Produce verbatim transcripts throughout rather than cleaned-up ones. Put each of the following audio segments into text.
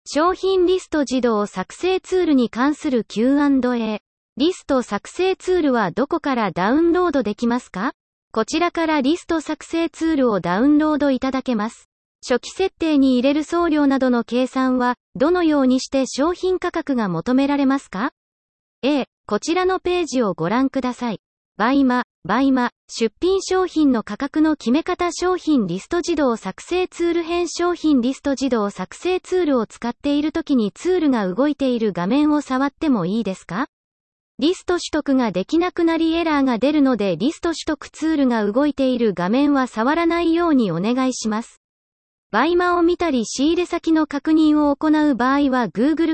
商品リスト自動作成ツールに関する キューアンドエー。リスト作成ツールはどこからダウンロードできますか？こちらからリスト作成ツールをダウンロードいただけます。初期設定に入れる送料などの計算は、どのようにして商品価格が求められますか？ A、こちらのページをご覧ください。バイマ、バイマ、出品商品の価格の決め方商品リスト自動作成ツール編商品リスト自動作成ツールを使っているときにツールが動いている画面を触ってもいいですか？リスト取得ができなくなりエラーが出るのでリスト取得ツールが動いている画面は触らないようにお願いします。バイマを見たり仕入れ先の確認を行う場合は Google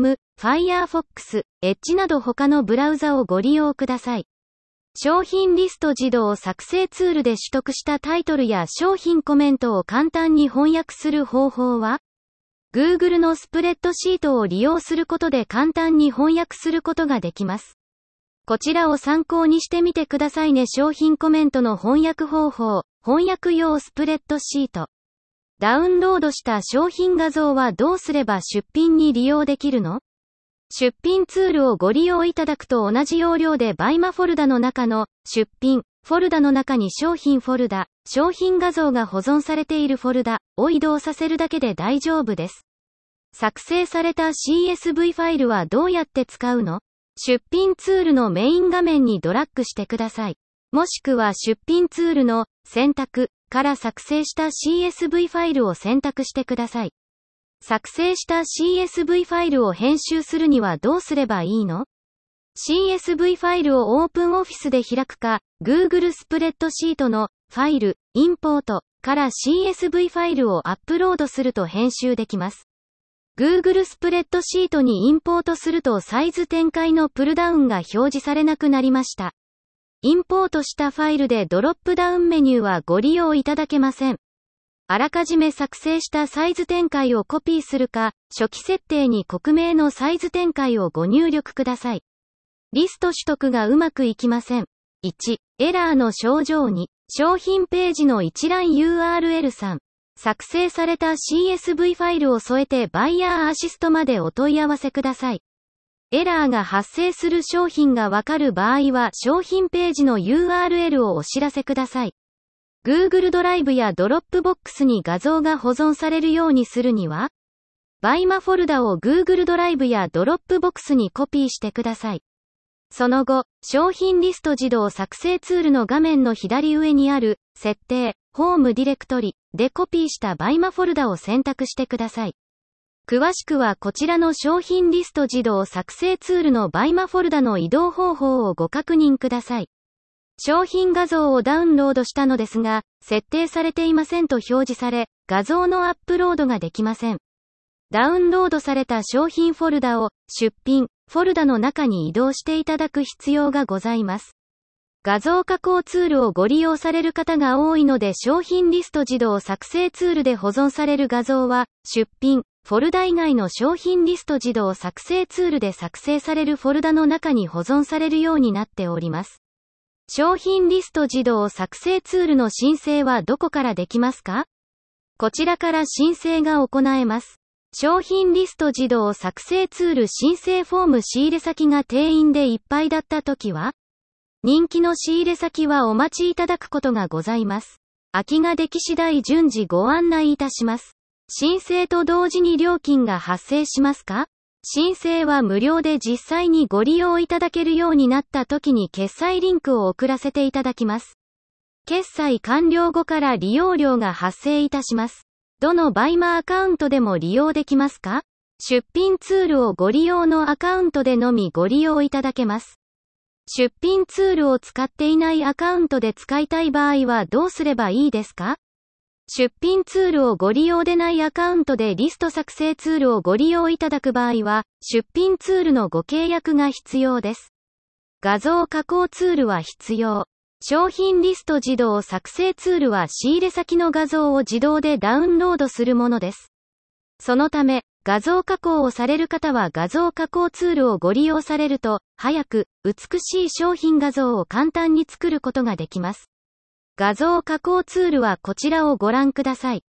Chrome、Firefox、Edge など他のブラウザをご利用ください。商品リスト自動作成ツールで取得したタイトルや商品コメントを簡単に翻訳する方法は Google のスプレッドシートを利用することで簡単に翻訳することができます。こちらを参考にしてみてくださいね。商品コメントの翻訳方法、翻訳用スプレッドシート。ダウンロードした商品画像はどうすれば出品に利用できるの？出品ツールをご利用いただくと同じ要領でバイマフォルダの中の出品フォルダの中に商品フォルダ、商品画像が保存されているフォルダを移動させるだけで大丈夫です。作成された シーエスブイ ファイルはどうやって使うの？出品ツールのメイン画面にドラッグしてください。もしくは出品ツールの選択から作成した シーエスブイ ファイルを選択してください。作成した シーエスブイ ファイルを編集するにはどうすればいいの？ シーエスブイ ファイルをオープンオフィスで開くか、Google スプレッドシートのファイル、インポートから シーエスブイ ファイルをアップロードすると編集できます。Google スプレッドシートにインポートするとサイズ展開のプルダウンが表示されなくなりました。インポートしたファイルでドロップダウンメニューはご利用いただけません。あらかじめ作成したサイズ展開をコピーするか、初期設定に国名のサイズ展開をご入力ください。リスト取得がうまくいきません。いち、エラーの症状に、商品ページの一覧 ユーアールエル さん。作成された シーエスブイ ファイルを添えてバイヤーアシストまでお問い合わせください。エラーが発生する商品がわかる場合は商品ページの ユーアールエル をお知らせください。Google ドライブや Dropbox に画像が保存されるようにするには、バイマフォルダを Google ドライブや Dropbox にコピーしてください。その後、商品リスト自動作成ツールの画面の左上にある、設定、ホームディレクトリでコピーしたバイマフォルダを選択してください。詳しくはこちらの商品リスト自動作成ツールのバイマフォルダの移動方法をご確認ください。商品画像をダウンロードしたのですが、設定されていませんと表示され、画像のアップロードができません。ダウンロードされた商品フォルダを出品フォルダの中に移動していただく必要がございます。画像加工ツールをご利用される方が多いので商品リスト自動作成ツールで保存される画像は出品フォルダ以外の商品リスト自動作成ツールで作成されるフォルダの中に保存されるようになっております。商品リスト自動作成ツールの申請はどこからできますか？こちらから申請が行えます。商品リスト自動作成ツール申請フォーム仕入れ先が定員でいっぱいだったときは、人気の仕入れ先はお待ちいただくことがございます。空きができ次第順次ご案内いたします。申請と同時に料金が発生しますか？申請は無料で実際にご利用いただけるようになった時に決済リンクを送らせていただきます。決済完了後から利用料が発生いたします。どのバイマアカウントでも利用できますか？出品ツールをご利用のアカウントでのみご利用いただけます。出品ツールを使っていないアカウントで使いたい場合はどうすればいいですか？出品ツールをご利用でないアカウントでリスト作成ツールをご利用いただく場合は、出品ツールのご契約が必要です。画像加工ツールは必要。商品リスト自動作成ツールは仕入れ先の画像を自動でダウンロードするものです。そのため、画像加工をされる方は画像加工ツールをご利用されると、早く、美しい商品画像を簡単に作ることができます。画像加工ツールはこちらをご覧ください。